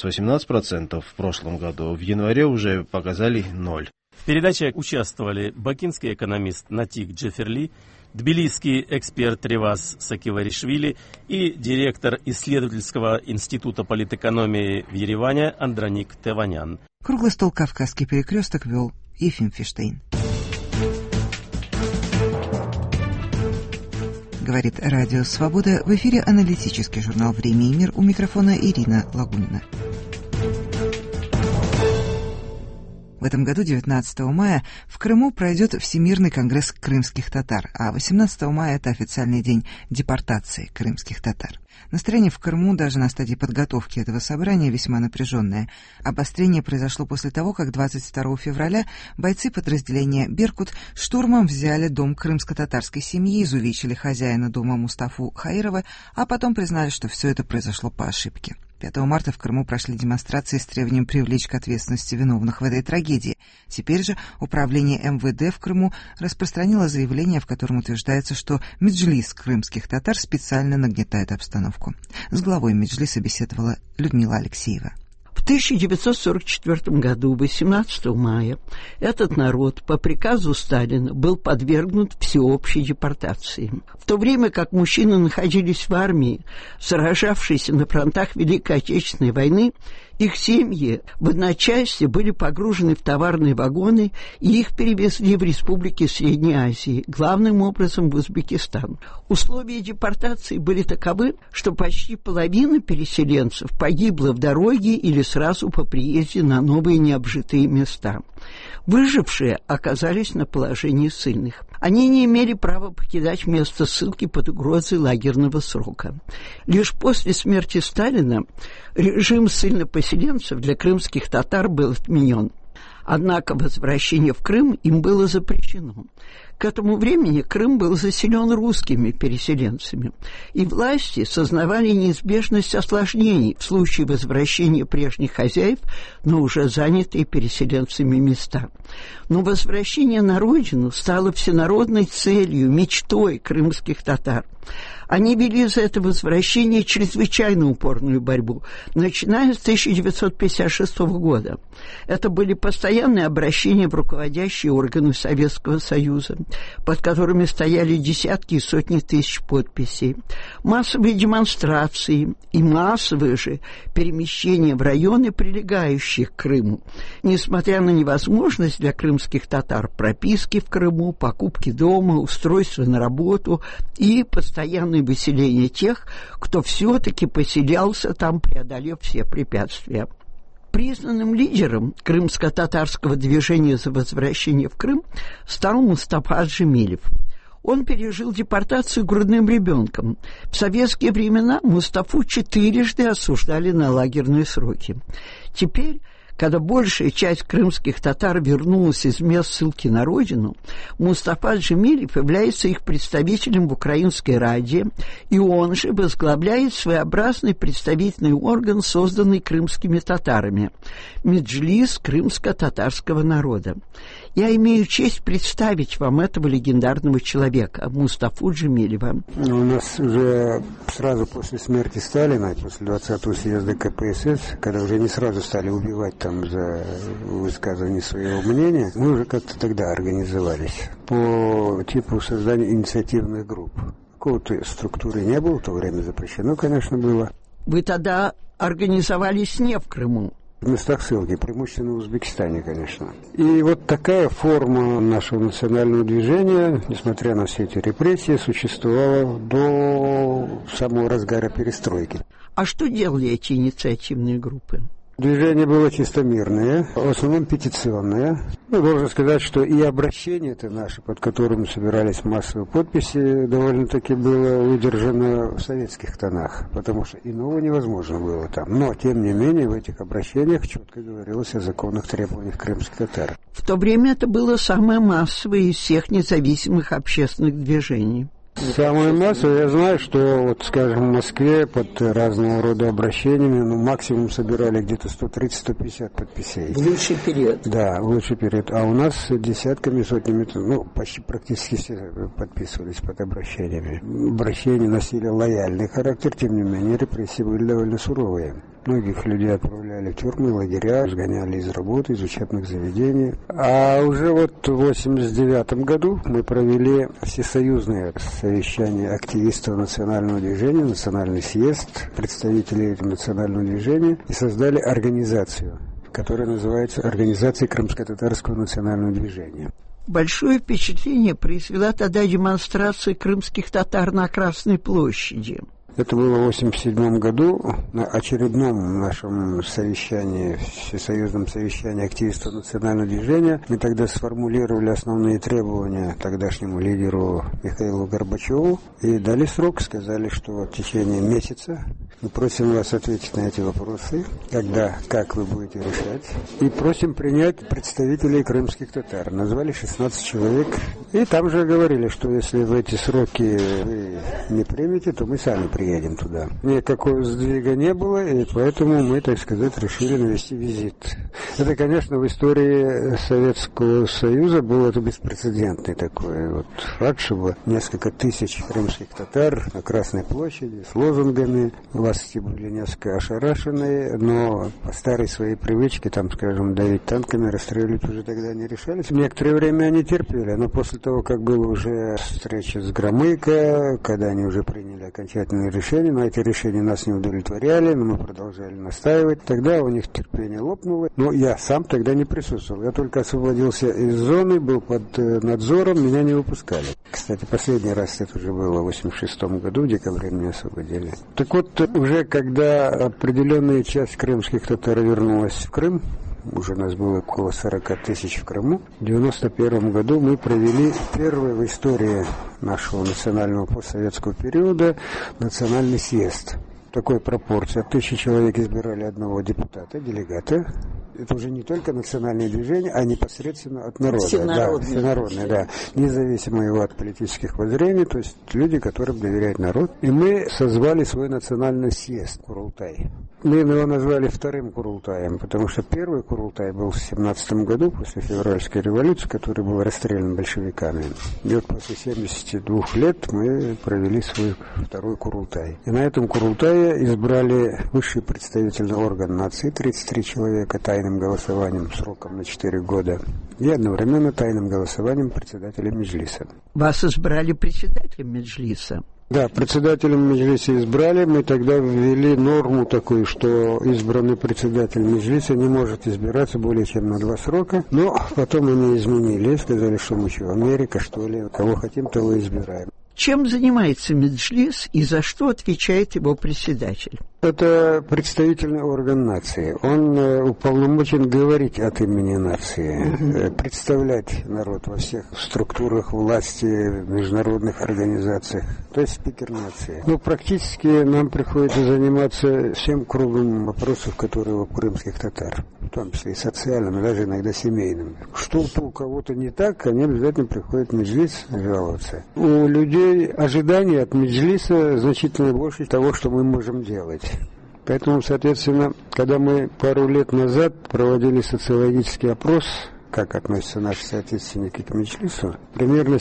17-18% в прошлом году, в январе уже показали 0. В передаче участвовали бакинский экономист Натик Джеферли, тбилисский эксперт Ривас Сакиваришвили и директор исследовательского института политэкономии в Ереване Андроник Теванян. Круглый стол «Кавказский перекресток» вел Ефим Фиштейн. Говорит Радио Свобода. В эфире аналитический журнал «Время и мир». У микрофона Ирина Лагунина. В этом году, 19 мая, в Крыму пройдет Всемирный конгресс крымских татар, а 18 мая – это официальный день депортации крымских татар. Настроение в Крыму даже на стадии подготовки этого собрания весьма напряженное. Обострение произошло после того, как 22 февраля бойцы подразделения «Беркут» штурмом взяли дом крымско-татарской семьи, изувечили хозяина дома Мустафу Хаирова, а потом признали, что все это произошло по ошибке. 5 марта в Крыму прошли демонстрации с требованием привлечь к ответственности виновных в этой трагедии. Теперь же управление МВД в Крыму распространило заявление, в котором утверждается, что Меджлис крымских татар специально нагнетает обстановку. С главой Меджлиса беседовала Людмила Алексеева. В 1944 году, 18 мая, этот народ по приказу Сталина был подвергнут всеобщей депортации. В то время как мужчины находились в армии, сражавшиеся на фронтах Великой Отечественной войны, их семьи в одночасье были погружены в товарные вагоны, и их перевезли в республики Средней Азии, главным образом в Узбекистан. Условия депортации были таковы, что почти половина переселенцев погибла в дороге или сразу по приезде на новые необжитые места. Выжившие оказались на положении ссыльных. Они не имели права покидать место ссылки под угрозой лагерного срока. Лишь после смерти Сталина режим ссыльнопоселенцев для крымских татар был отменен. Однако возвращение в Крым им было запрещено. К этому времени Крым был заселен русскими переселенцами, и власти сознавали неизбежность осложнений в случае возвращения прежних хозяев на уже занятые переселенцами места. Но возвращение на родину стало всенародной целью, мечтой крымских татар. Они вели за это возвращение чрезвычайно упорную борьбу, начиная с 1956 года. Это были постоянные обращения в руководящие органы Советского Союза, под которыми стояли десятки и сотни тысяч подписей, массовые демонстрации и массовые же перемещения в районы, прилегающие к Крыму. Несмотря на невозможность для крымских татар прописки в Крыму, покупки дома, устройства на работу и постоянное выселение тех, кто все-таки поселялся там, преодолев все препятствия. Признанным лидером крымско-татарского движения за возвращение в Крым стал Мустафа Джемилев. Он пережил депортацию грудным ребенком. В советские времена Мустафу 4 осуждали на лагерные сроки. Теперь, когда большая часть крымских татар вернулась из мест ссылки на родину, Мустафа Джемилев является их представителем в Украинской Раде, и он же возглавляет своеобразный представительный орган, созданный крымскими татарами – Меджлис крымско-татарского народа. Я имею честь представить вам этого легендарного человека, Мустафу Джемилева. У нас уже сразу после смерти Сталина, после 20-го съезда КПСС, когда уже не сразу стали убивать там за высказывание своего мнения, мы уже как-то тогда организовались по типу создания инициативных групп. Какого-то структуры не было, в то время запрещено, конечно, было. Вы тогда организовались не в Крыму? В местах ссылки, преимущественно в Узбекистане, конечно. И вот такая форма нашего национального движения, несмотря на все эти репрессии, существовала до самого разгара перестройки. А что делали эти инициативные группы? Движение было чисто мирное, в основном петиционное. Должен сказать, что и обращение-то наше, под которым собирались массовые подписи, довольно-таки было выдержано в советских тонах, потому что иного невозможно было там. Но, тем не менее, в этих обращениях четко говорилось о законных требованиях крымских татар. В то время это было самое массовое из всех независимых общественных движений. Самое массовое, я знаю, что, вот, скажем, в Москве под разного рода обращениями, максимум собирали где-то 130-150 подписей. В лучший период. Да, в лучший период. А у нас десятками, сотнями, почти практически все подписывались под обращениями. Обращения носили лояльный характер, тем не менее репрессии были довольно суровые. Многих людей отправляли в тюрьмы, лагеря, сгоняли из работы, из учебных заведений. А уже вот в 1989 году мы провели всесоюзное совещание активистов национального движения, национальный съезд, представителей национального движения, и создали организацию которая называется Организацией Крымско-татарского национального движения. Большое впечатление произвела тогда демонстрация крымских татар на Красной площади. Это было в 1987 году на очередном нашем совещании, всесоюзном совещании активистов национального движения. Мы тогда сформулировали основные требования тогдашнему лидеру Михаилу Горбачеву и дали срок, сказали, что в течение месяца мы просим вас ответить на эти вопросы, когда, как вы будете решать, и просим принять представителей крымских татар. Назвали 16 человек, и там же говорили, что если в эти сроки вы не примете, то мы сами приедем туда. Никакого сдвига не было, и поэтому мы, так сказать, решили навести визит. Это, конечно, в истории Советского Союза был это беспрецедентный такой вот факт, чтобы несколько тысяч крымских татар на Красной площади с лозунгами. Власти были несколько ошарашены, но по старой своей привычке, там, скажем, давить танками, расстреливать уже тогда не решались. Некоторое время они терпели, но после того, как была уже встреча с Громыко, когда они уже приняли окончательное решение, но эти решения нас не удовлетворяли, но мы продолжали настаивать, тогда у них терпение лопнуло. Но я сам тогда не присутствовал. Я только освободился из зоны, был под надзором, меня не выпускали. Кстати, последний раз это уже было в 1986 году, в декабре меня освободили. Так вот, уже когда определенная часть крымских татар вернулась в Крым, уже нас было около 40 тысяч в Крыму, в 1991 году мы провели первый в истории нашего национального постсоветского периода национальный съезд. Такой пропорции. 1000 человек избирали одного депутата, делегата. Это уже не только национальное движение, а непосредственно от народа. Всенародное, да. Независимо его от политических воззрений, то есть люди, которым доверяет народ. И мы созвали свой национальный съезд, Курултай. Мы его назвали вторым Курултаем, потому что первый Курултай был в 1917 году, после февральской революции, который был расстрелян большевиками. И вот после 72 лет мы провели свой второй Курултай. И на этом Курултае избрали высший представительный орган нации, 33 человека, тайным голосованием сроком на 4 года. И одновременно тайным голосованием председателя Меджлиса. Вас избрали председателем Меджлиса? Да, председателем Меджлиса избрали. Мы тогда ввели норму такую, что избранный председатель Меджлиса не может избираться более чем на 2 срока. Но потом они изменили, сказали, что мы что, Америка, что ли, кого хотим, того и избираем. Чем занимается Меджлис и за что отвечает его председатель? Это представительный орган нации. Он уполномочен говорить от имени нации, представлять народ во всех структурах власти, международных организациях, то есть спикер нации. Но практически нам приходится заниматься всем кругом вопросов, которые у крымских татар, в том числе и социальным, и даже иногда семейным. Что-то у кого-то не так, они обязательно приходят в Меджлис жаловаться. У людей ожидания от Меджлиса значительно больше того, что мы можем делать. Поэтому, соответственно, когда мы пару лет назад проводили социологический опрос, как относятся наши соотечественники к Меджлису, примерно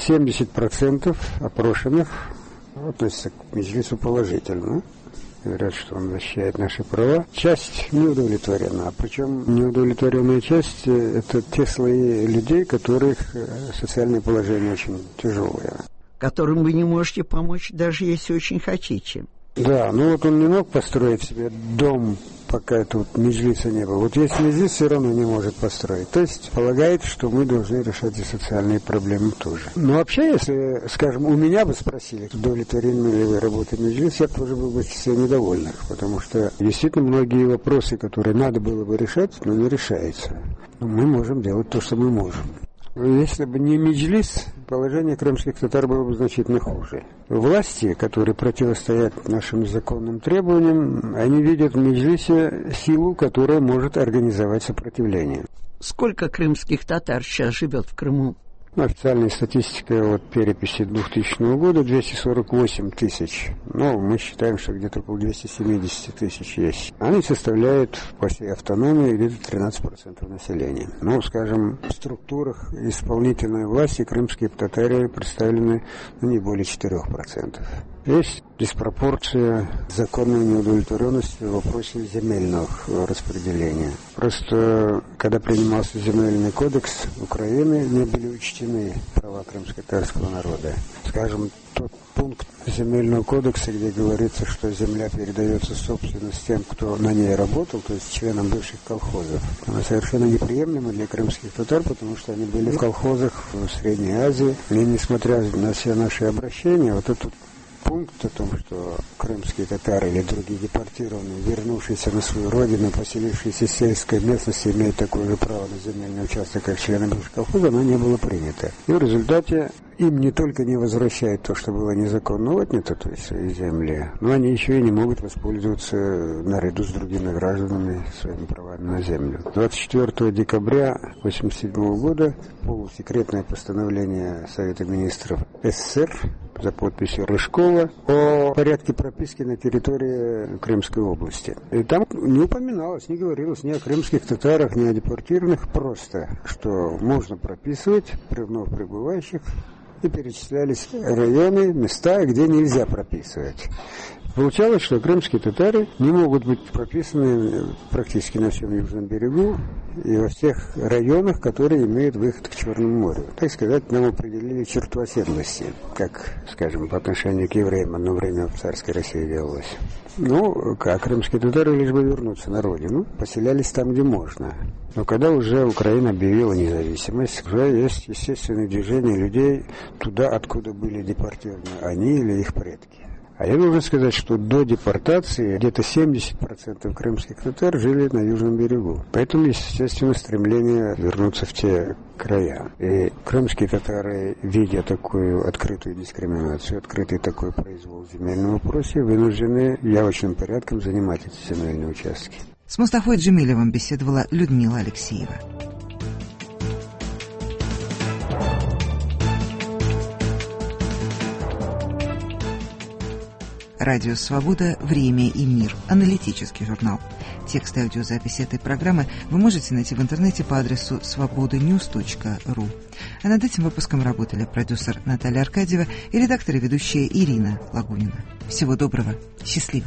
70% опрошенных относятся к Меджлису положительно. Говорят, что он защищает наши права. Часть не удовлетворена. Причем неудовлетворенная часть – это те слои людей, которых социальное положение очень тяжелое. Которым вы не можете помочь, даже если очень хотите. Да, ну вот он не мог построить себе дом, пока тут Меджлиса не было. Вот если Меджлис все равно не может построить. То есть полагает, что мы должны решать и социальные проблемы тоже. Но вообще, если, скажем, у меня бы спросили, удовлетворены ли вы работой Меджлиса, я тоже был бы из числа недовольных. Потому что действительно многие вопросы, которые надо было бы решать, но не решаются. Но мы можем делать то, что мы можем. Если бы не Меджлис, положение крымских татар было бы значительно хуже. Власти, которые противостоят нашим законным требованиям, они видят в Меджлисе силу, которая может организовать сопротивление. Сколько крымских татар сейчас живет в Крыму? Официальная статистика от переписи 2000 года 248 тысяч. Но мы считаем, что где-то около 270 тысяч есть. Они составляют по всей автономии где-то 13% населения. Ну, скажем, в структурах исполнительной власти крымские татары представлены не более 4%. Есть диспропорция законной неудовлетворенности в вопросе земельного распределения. Просто, когда принимался земельный кодекс Украины, не были учтены права крымско-татарского народа. Скажем, тот пункт Земельного кодекса, где говорится, что земля передается в собственность тем, кто на ней работал, то есть членам бывших колхозов. Она совершенно неприемлема для крымских татар, потому что они были в колхозах в Средней Азии. И несмотря на все наши обращения, вот этот пункт о том, что крымские татары или другие депортированные, вернувшиеся на свою родину, поселившиеся в сельской местности, имеют такое же право на земельный участок, как члены бывших колхоза, оно не было принято. И в результате им не только не возвращают то, что было незаконно отнято, то есть свои земли, но они еще и не могут воспользоваться наряду с другими гражданами своими правами на землю. 24 декабря 1987 года полусекретное постановление Совета министров СССР за подписью Рыжкова о порядке прописки на территории Крымской области. И там не упоминалось, не говорилось ни о крымских татарах, ни о депортированных, просто, что можно прописывать при вновь прибывающих, и перечислялись районы, места, где нельзя прописывать. Получалось, что крымские татары не могут быть прописаны практически на всем Южном берегу и во всех районах, которые имеют выход к Черному морю. Так сказать, нам определили черту оседлости, как, скажем, по отношению к евреям одно время в царской России делалось. Ну, а крымские татары, лишь бы вернуться на родину, поселялись там, где можно. Но когда уже Украина объявила независимость, уже есть естественное движение людей туда, откуда были депортированы они или их предки. А я должен сказать, что до депортации где-то 70% крымских татар жили на Южном берегу. Поэтому есть, естественно, стремление вернуться в те края. И крымские татары, видя такую открытую дискриминацию, открытый такой произвол в земельном вопросе, вынуждены явочным порядком занимать эти земельные участки. С Мустафой Джемилевым беседовала Людмила Алексеева. Радио «Свобода. Время и мир». Аналитический журнал. Текст и аудиозаписи этой программы вы можете найти в интернете по адресу svobodanews.ru. А над этим выпуском работали продюсер Наталья Аркадьева и редактор и ведущая Ирина Лагунина. Всего доброго. Счастливо.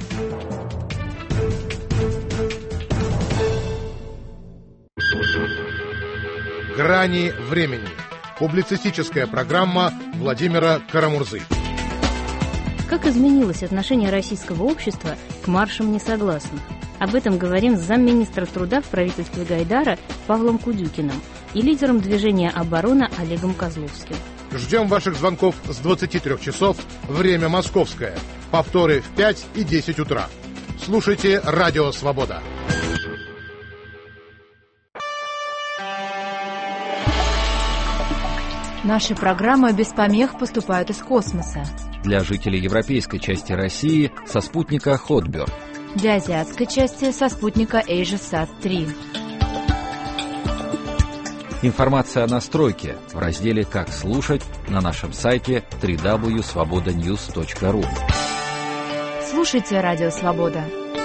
«Грани времени». Публицистическая программа Владимира Карамурзы. Как изменилось отношение российского общества к маршам несогласных? Об этом говорим с замминистра труда в правительстве Гайдара Павлом Кудюкиным и лидером движения «Оборона» Олегом Козловским. Ждем ваших звонков с 23 часов, время московское. Повторы в 5 и 10 утра. Слушайте «Радио Свобода». Наши программы без помех поступают из космоса. Для жителей европейской части России со спутника Хотберг. Для азиатской части со спутника AsiaSat-3. Информация о настройке в разделе «Как слушать» на нашем сайте www.svobodanews.ru. Слушайте «Радио Свобода».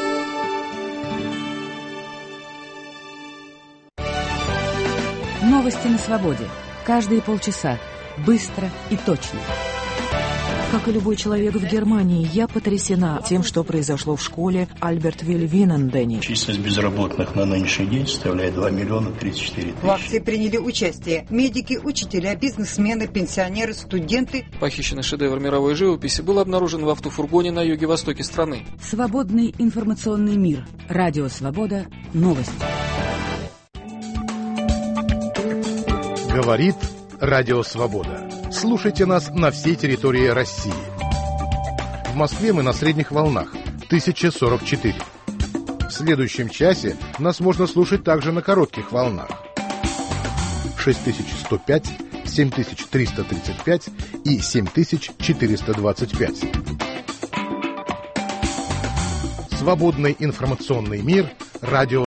Новости на свободе. Каждые полчаса. Быстро и точно. Как и любой человек в Германии, я потрясена тем, что произошло в школе Альберт-Виль-Винендене. Численность безработных на нынешний день составляет 2 миллиона 34 тысяч. В акции приняли участие медики, учителя, бизнесмены, пенсионеры, студенты. Похищенный шедевр мировой живописи был обнаружен в автофургоне на юге-востоке страны. Свободный информационный мир. Радио Свобода. Новости. Говорит Радио Свобода. Слушайте нас на всей территории России. В Москве мы на средних волнах 1044. В следующем часе нас можно слушать также на коротких волнах 6105, 7335 и 7425. Свободный информационный мир. Радио